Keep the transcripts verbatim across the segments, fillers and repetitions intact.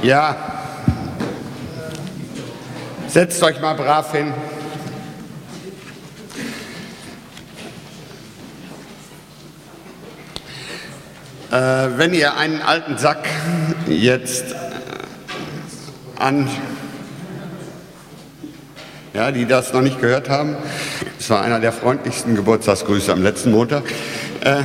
Ja, setzt euch mal brav hin. Äh, wenn ihr einen alten Sack jetzt an, ja, die das noch nicht gehört haben, das war einer der freundlichsten Geburtstagsgrüße am letzten Montag, äh,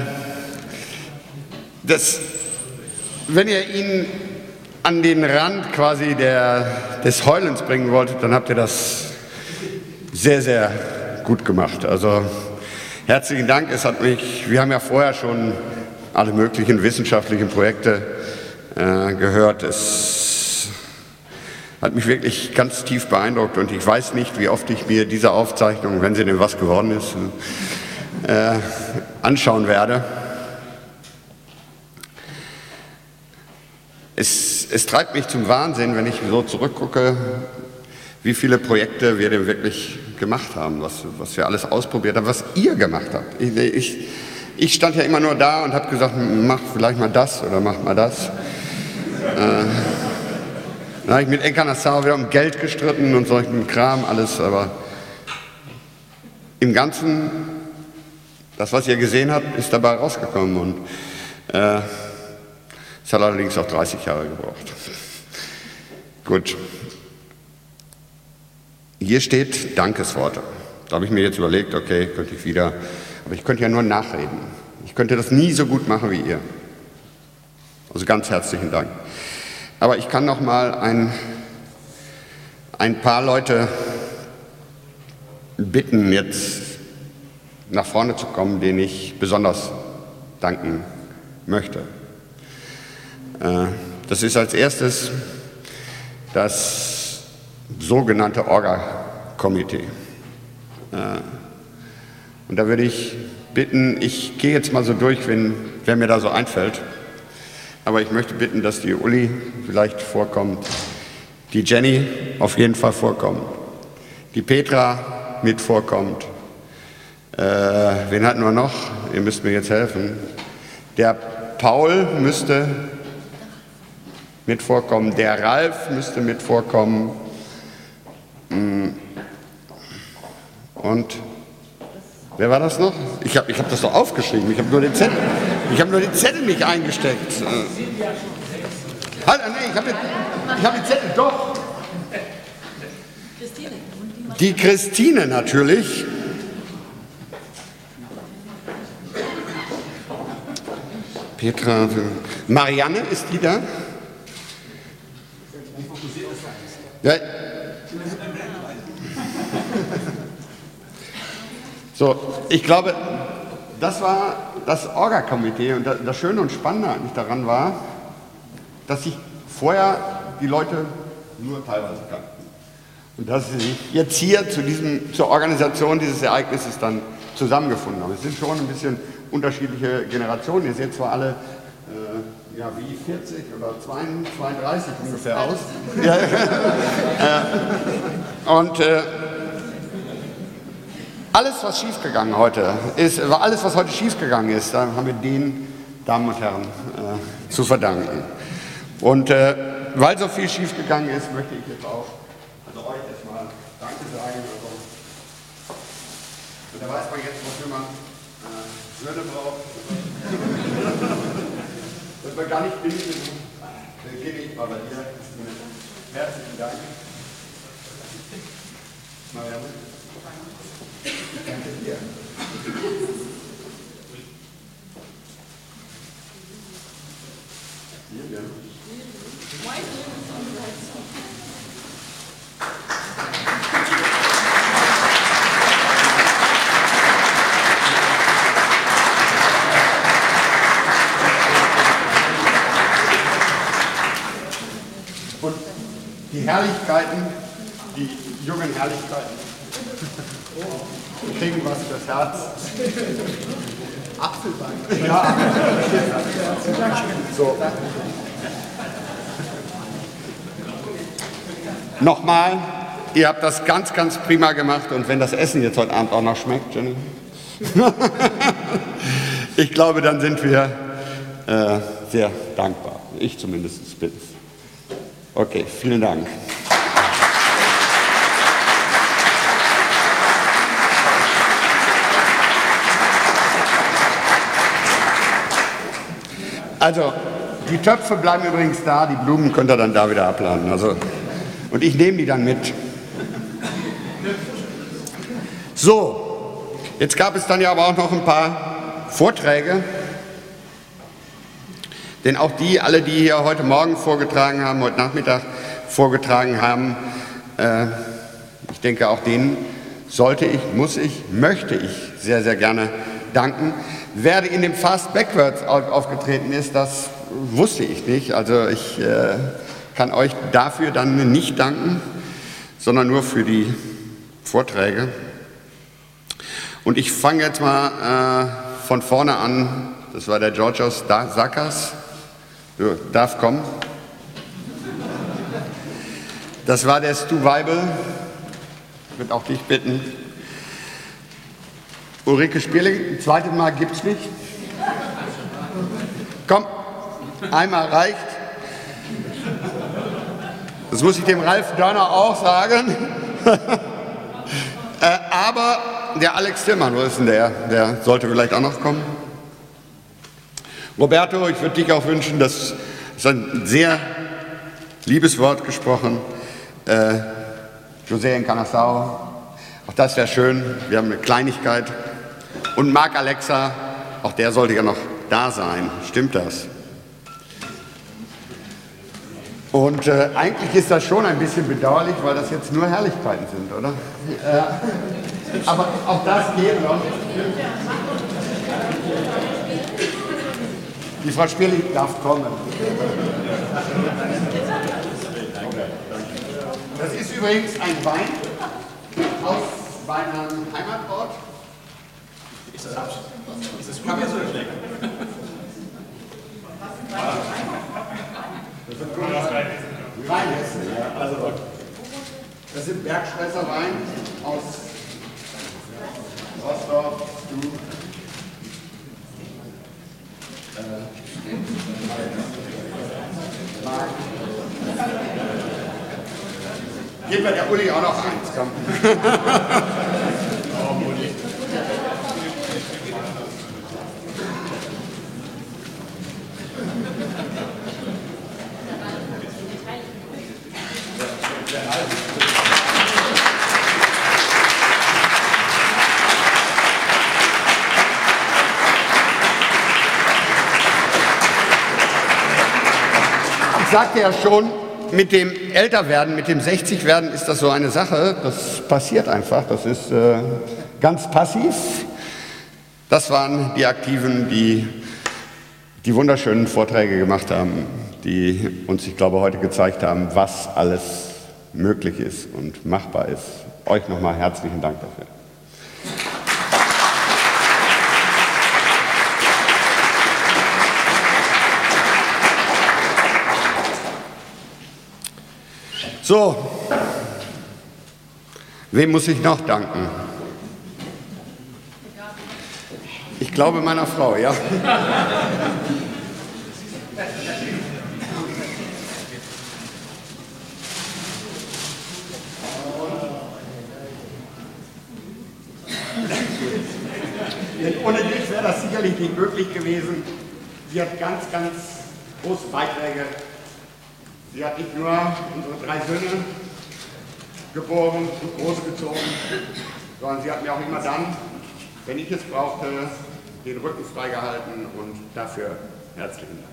das, wenn ihr ihn an den Rand quasi der, des Heulens bringen wolltet, dann habt ihr das sehr, sehr gut gemacht. Also herzlichen Dank. Es hat mich, wir haben ja vorher schon alle möglichen wissenschaftlichen Projekte äh, gehört. Es hat mich wirklich ganz tief beeindruckt und ich weiß nicht, wie oft ich mir diese Aufzeichnung, wenn sie denn was geworden ist, äh, anschauen werde. Es, es treibt mich zum Wahnsinn, wenn ich so zurückgucke, wie viele Projekte wir denn wirklich gemacht haben, was, was wir alles ausprobiert haben, was ihr gemacht habt. Ich, ich, ich stand ja immer nur da und habe gesagt, mach vielleicht mal das oder mach mal das. Äh, dann habe ich mit Enka Nassau wieder um Geld gestritten und solchen Kram, alles, aber im Ganzen, das, was ihr gesehen habt, ist dabei rausgekommen und äh, es hat allerdings auch dreißig Jahre gebraucht. Gut. Hier steht Dankesworte. Da habe ich mir jetzt überlegt, okay, könnte ich wieder, aber ich könnte ja nur nachreden. Ich könnte das nie so gut machen wie ihr. Also ganz herzlichen Dank. Aber ich kann noch mal ein, ein paar Leute bitten, jetzt nach vorne zu kommen, denen ich besonders danken möchte. Das ist als erstes das sogenannte Orga-Komitee. Und da würde ich bitten, ich gehe jetzt mal so durch, wenn, wer mir da so einfällt, aber ich möchte bitten, dass die Uli vielleicht vorkommt, die Jenny auf jeden Fall vorkommt, die Petra mit vorkommt. Äh, wen hatten wir noch? Ihr müsst mir jetzt helfen. Der Paul müsste mit vorkommen, der Ralf müsste mit vorkommen und wer war das noch? Ich habe ich hab das doch aufgeschrieben, ich habe nur den Zettel, ich habe nur den Zettel nicht eingesteckt. Halt, nee, ich habe den, ich hab den Zettel doch. Die Christine natürlich. Petra, Marianne, ist die da? Ja. So, ich glaube, das war das Orga-Komitee und das Schöne und Spannende eigentlich daran war, dass sich vorher die Leute nur teilweise kannten. Und dass sie sich jetzt hier zu diesem, zur Organisation dieses Ereignisses dann zusammengefunden haben. Es sind schon ein bisschen unterschiedliche Generationen. Ihr seht zwar alle äh, ja, wie vierzig oder zweiunddreißig ungefähr aus. Ja, äh, und äh, alles, was schiefgegangen heute ist, alles, was heute schiefgegangen ist, da haben wir den Damen und Herren äh, zu verdanken. Und äh, weil so viel schiefgegangen ist, möchte ich jetzt auch also euch jetzt mal Danke sagen. Also, und da weiß man jetzt, wofür man äh, Würde braucht. Dass man gar nicht binden, beginne ich mal bei dir. Herzlichen Dank. Marianne. Danke dir. Hier, ja. Und die Herrlichkeiten, die jungen Herrlichkeiten, kriegen was fürs Herz. Apfelwein. Ja. So. Nochmal, ihr habt das ganz, ganz prima gemacht und wenn das Essen jetzt heute Abend auch noch schmeckt, Jenny, ich glaube, dann sind wir äh, sehr dankbar. Ich zumindest bin es. Okay, vielen Dank. Also, die Töpfe bleiben übrigens da, die Blumen könnt ihr dann da wieder abladen. Also, und ich nehme die dann mit. So, jetzt gab es dann ja aber auch noch ein paar Vorträge. Denn auch die, alle, die hier heute Morgen vorgetragen haben, heute Nachmittag vorgetragen haben, äh, ich denke, auch denen sollte ich, muss ich, möchte ich sehr, sehr gerne danken. Wer in dem Fast Backwards aufgetreten ist, das wusste ich nicht. Also ich äh, kann euch dafür dann nicht danken, sondern nur für die Vorträge. Und ich fange jetzt mal äh, von vorne an. Das war der Georgios Sakas. Du darfst kommen. Das war der Stu Weibel. Ich würde auch dich bitten. Ulrike Spierling, ein zweites Mal gibt's nicht. Komm, einmal reicht. Das muss ich dem Ralf Dörner auch sagen. äh, aber der Alex Tillmann, wo ist denn der? Der sollte vielleicht auch noch kommen. Roberto, ich würde dich auch wünschen, das ist ein sehr liebes Wort gesprochen. Äh, José Encarnação, auch das wäre schön. Wir haben eine Kleinigkeit. Und Marc Alexa, auch der sollte ja noch da sein. Stimmt das? Und äh, eigentlich ist das schon ein bisschen bedauerlich, weil das jetzt nur Herrlichkeiten sind, oder? Äh, aber auch das geht noch. Die Frau Spierling darf kommen. Das ist übrigens ein Wein aus meinem Heimatort. Ist das Abschied? Ist das gut oder so schlecht? Das sind Rheinhessen, ja. Also, das sind Bergschweißer Wein aus Rostock, du. Geben wir der Uli auch noch eins, komm. Ich sagte ja schon, mit dem Älterwerden, mit dem sechzig werden ist das so eine Sache, das passiert einfach, das ist äh, ganz passiv. Das waren die Aktiven, die die wunderschönen Vorträge gemacht haben, die uns, ich glaube, heute gezeigt haben, was alles möglich ist und machbar ist. Euch nochmal herzlichen Dank dafür. So, wem muss ich noch danken? Ich glaube meiner Frau, ja. Denn ohne dich wäre das sicherlich nicht möglich gewesen. Sie hat ganz, ganz große Beiträge. Sie hat nicht nur unsere drei Söhne geboren und großgezogen, sondern sie hat mir auch immer dann, wenn ich es brauchte, den Rücken freigehalten und dafür herzlichen Dank.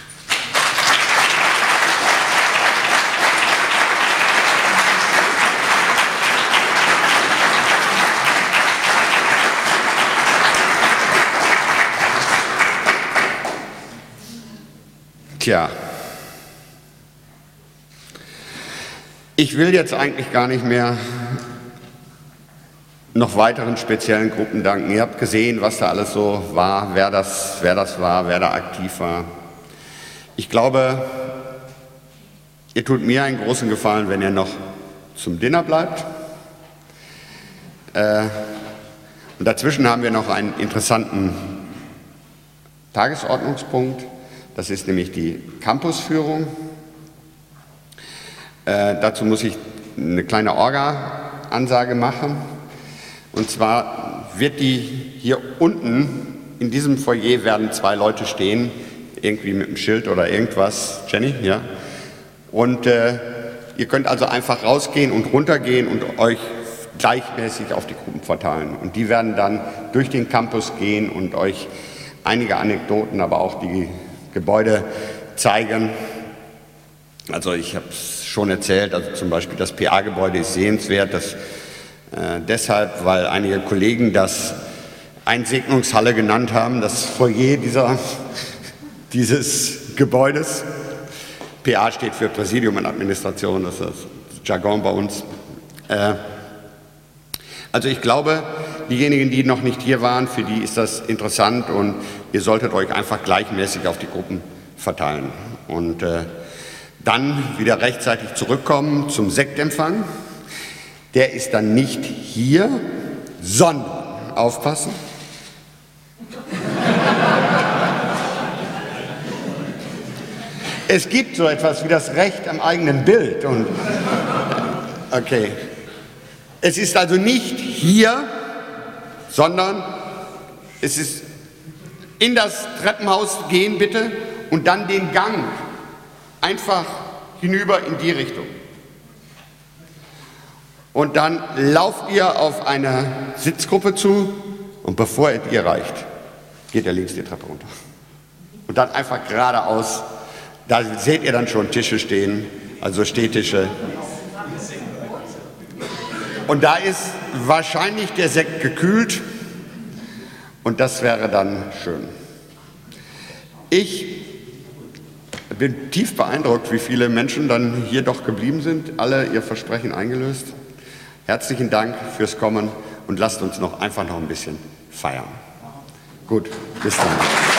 Tja. Ich will jetzt eigentlich gar nicht mehr noch weiteren speziellen Gruppen danken. Ihr habt gesehen, was da alles so war, wer das, wer das war, wer da aktiv war. Ich glaube, ihr tut mir einen großen Gefallen, wenn ihr noch zum Dinner bleibt. Äh, und dazwischen haben wir noch einen interessanten Tagesordnungspunkt. Das ist nämlich die Campusführung. Äh, dazu muss ich eine kleine Orga-Ansage machen. Und zwar wird die hier unten, in diesem Foyer werden zwei Leute stehen, irgendwie mit einem Schild oder irgendwas. Jenny, ja? Und äh, ihr könnt also einfach rausgehen und runtergehen und euch gleichmäßig auf die Gruppen verteilen. Und die werden dann durch den Campus gehen und euch einige Anekdoten, aber auch die Gebäude zeigen. Also ich habe es schon erzählt, also zum Beispiel das P A-Gebäude ist sehenswert, das, äh, deshalb, weil einige Kollegen das Einsegnungshalle genannt haben, das Foyer dieser, dieses Gebäudes. P A steht für Präsidium und Administration, das ist das Jargon bei uns. Äh, also ich glaube, diejenigen, die noch nicht hier waren, für die ist das interessant und ihr solltet euch einfach gleichmäßig auf die Gruppen verteilen. Und äh, dann wieder rechtzeitig zurückkommen zum Sektempfang. Der ist dann nicht hier, sondern, aufpassen, es gibt so etwas wie das Recht am eigenen Bild. Und, okay. Es ist also nicht hier, sondern es ist in das Treppenhaus gehen bitte und dann den Gang einfach hinüber in die Richtung. Und dann lauft ihr auf eine Sitzgruppe zu und bevor ihr die erreicht, geht ihr links die Treppe runter. Und dann einfach geradeaus, da seht ihr dann schon Tische stehen, also Stehtische. Und da ist wahrscheinlich der Sekt gekühlt und das wäre dann schön. Ich bin tief beeindruckt, wie viele Menschen dann hier doch geblieben sind, alle ihr Versprechen eingelöst. Herzlichen Dank fürs Kommen und lasst uns noch einfach noch ein bisschen feiern. Gut, bis dann.